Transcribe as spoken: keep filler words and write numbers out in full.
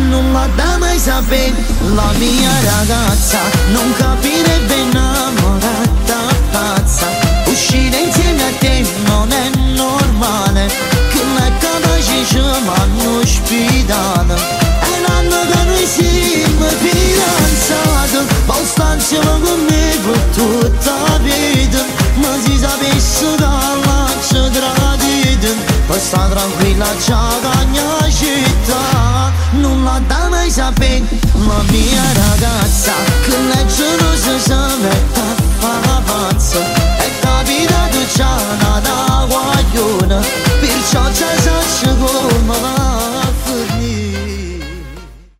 non la dà mai sapere. La mia ragazza non capirebbe innamorata pazza. Uscire insieme a te non è normale, che non è capace ci vanno ospitale. È un anno che noi siamo fidanzati, poi sta insieme con me per tutta la vita. Ma si sapesse che la ci tradite, poi sta tranquilla già da mia città. Non la dà mai sapere la mia ragazza, che legge